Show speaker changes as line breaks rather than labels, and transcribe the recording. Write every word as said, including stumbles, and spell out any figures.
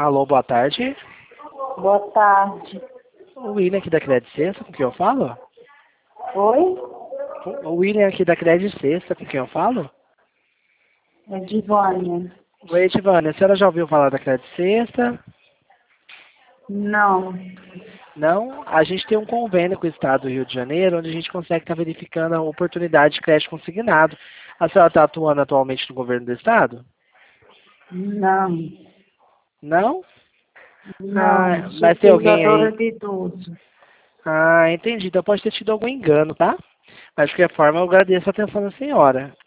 Alô, boa tarde.
Boa tarde.
O William aqui da Crédito Sexta, com quem eu falo?
Oi?
O William aqui da Crédito Sexta, com quem eu falo?
É Divânia.
Oi, Edivânia, a senhora já ouviu falar da Crédito Sexta?
Não.
Não? A gente tem um convênio com o Estado do Rio de Janeiro, onde a gente consegue estar verificando a oportunidade de crédito consignado. A senhora está atuando atualmente no governo do Estado?
Não.
Não?
Não.
Ah,
Sou
mas tem alguém
cuidadora
aí?
de idoso.
Ah, entendi. Então pode ter tido algum engano, tá? Mas de qualquer forma, eu agradeço a atenção da senhora.